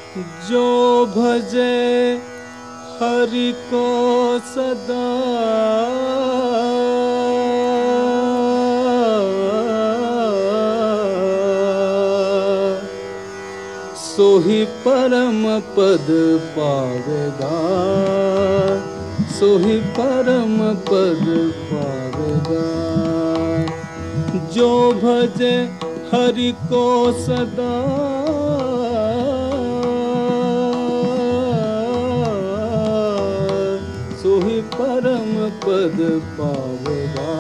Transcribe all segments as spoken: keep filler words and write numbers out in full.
जो भजे हरि को सदा सोही परम पद पावेगा, सोही परम पद पावेगा। जो भजे हरि को सदा सोही परम पद पावेगा,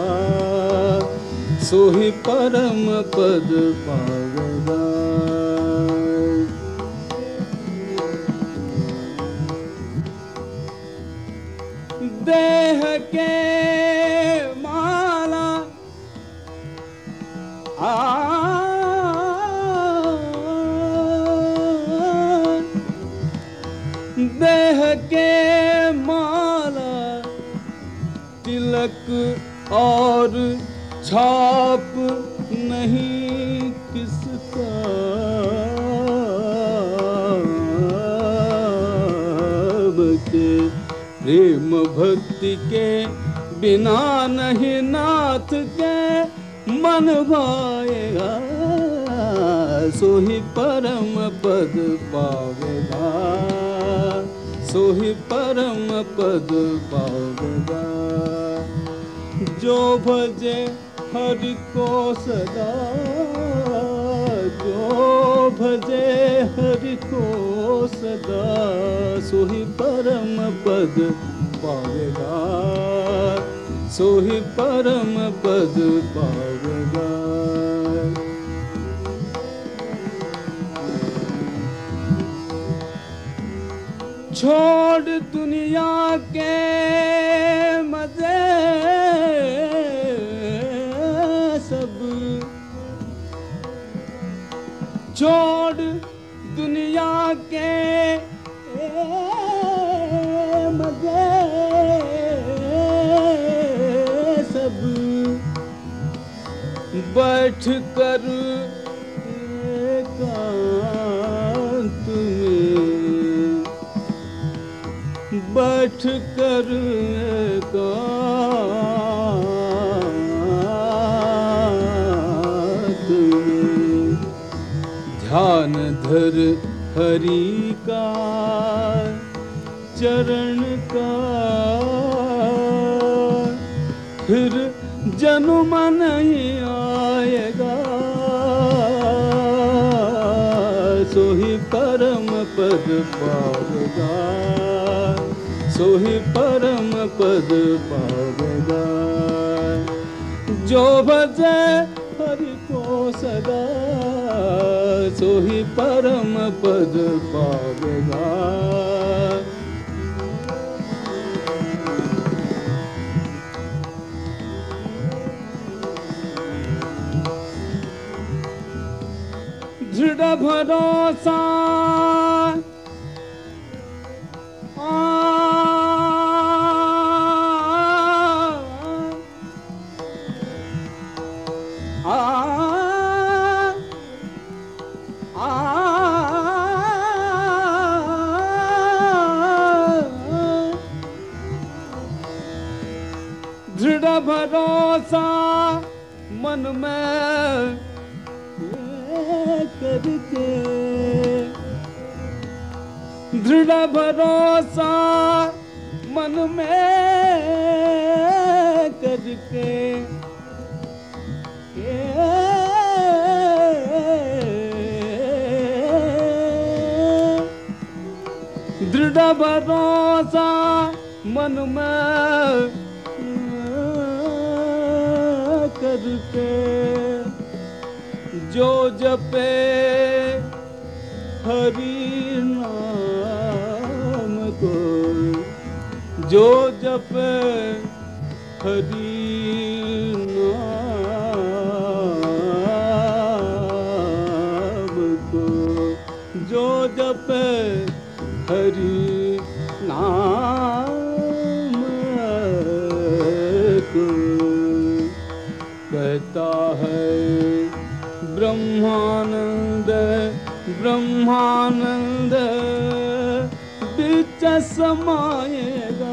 सोही परम पद पावेगा। देह के माला आ देह के माला तिलक और छाप नहीं किसका, के प्रेम भक्ति के बिना नहीं नाथ के मन भाएगा, सोही परम पद पावेगा, सोही परम पद पावेगा। जो भजे हरि को सदा, जो भजे हरि को सदा सोही परम पद पावेगा, सोही परम पद पावेगा। छोड़ दुनिया के मजे सब, छोड़ दुनिया के मजे सब, बैठ कर एकांत में, बैठ कर एकांत में ध्यान धर हरि का चरण का, फिर जन्म नहीं आएगा, सोही परम पद पावेगा, सोही परम पद पावेगा। जो भजे हरि को सदा सोही परम पद पावेगा। दृढ़ भरोसा दृढ़ भरोसा मन में करके, दृढ़ भरोसा मन में करके, दृढ़ भरोसा मन में करके, जो जपे हरि नाम को, जो जपे हरि नाम को, जो जपे हरि नाम को, कहता है ब्रह्मानंद ब्रह्मानंद बिच समाएगा,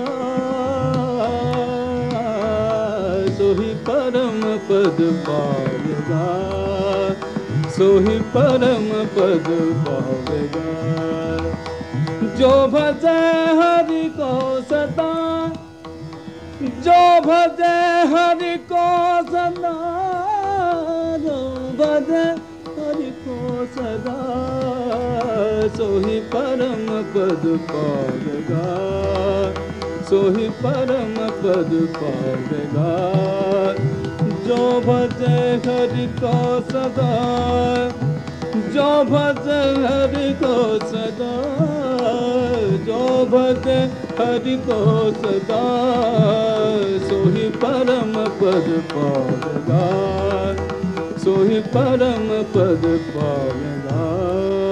सोही परम पद पावेगा, सोही परम पद पावेगा। जो भजे हरि को सदा, जो भजे हरि को सदा, जो भजे हरि को सदा, सोही परम पद पावेगा, सोही परम पद पावेगा। जो भजे हरि को सदा, जो भजे हरि को सदा, जो भजे हरि को सदा, सोही परम पद पावेगा, सोही परम पद पावेगा।